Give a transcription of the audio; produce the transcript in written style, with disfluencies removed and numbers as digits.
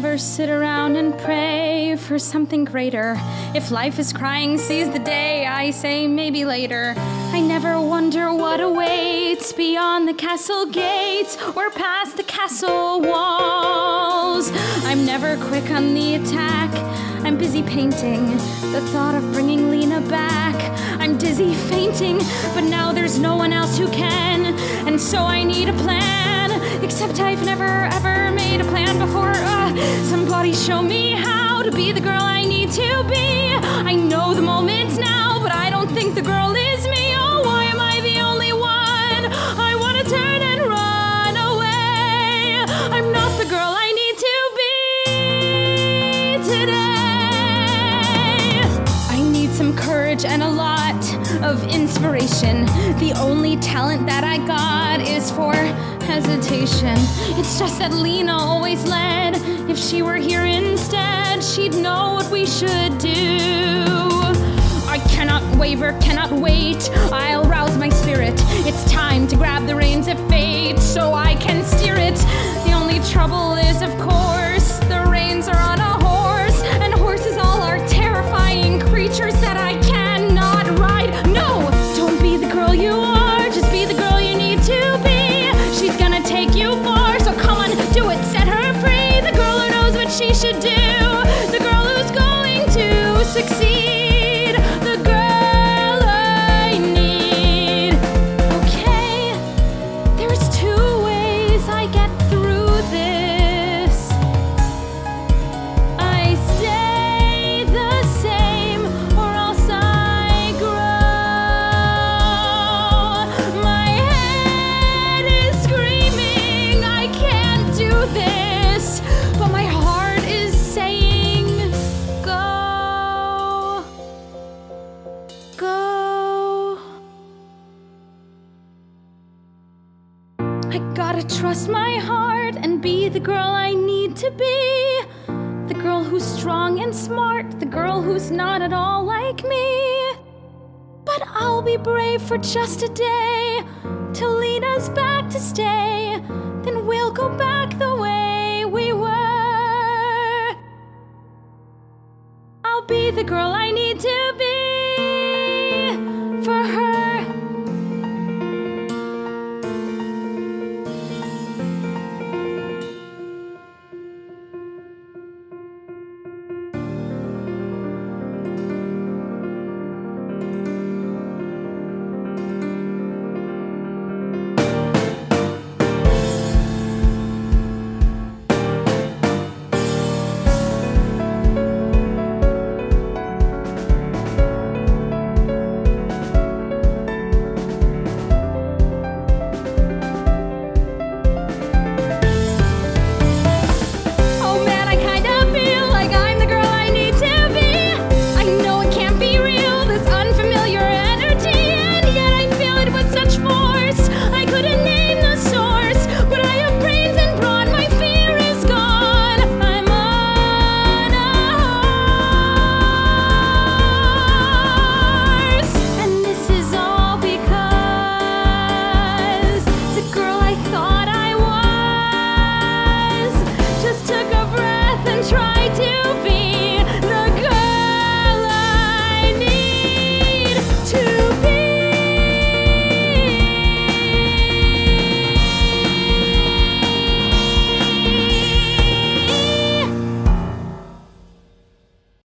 never sit around and pray for something greater. If life is crying, seize the day, I say maybe later. I never wonder what awaits beyond the castle gates or past the castle walls. I'm never quick on the attack. I'm busy painting the thought of bringing Lena back. I'm dizzy fainting, but now there's no one else who can, and so I need a plan. Except I've never ever made a plan before. Somebody show me how to be the girl I need to be. I know the moment now, but I don't think the girl is me. Oh, why am I the only one? I want to turn and run away. I'm not the girl I need to be today. I need some courage and a lot of inspiration. The only talent that I got is for hesitation. It's just that Lena always led. If she were here instead, she'd know what we should do. I cannot waver, cannot wait. I'll rouse my spirit. It's time to grab the reins of fate so I can steer it. The only trouble is, of course, the reins are on a horse, and horses all are terrifying creatures that I cannot ride. No, don't be the girl you are, just be the girl you need to be. She's gonna take you far, so come on, do it, set her free. The girl who knows what she should do, the girl who's going to succeed, the girl I need. Okay, there's two ways I get through this. I stay the same, or else I grow. My head is screaming, I can't do this, but my heart is saying, go, go. I gotta trust my heart and be the girl I need to be. The girl who's strong and smart, the girl who's not at all like me. But I'll be brave for just a day, till Lena's back to stay. Then we'll go back the way we were. I'll be the girl I need to be.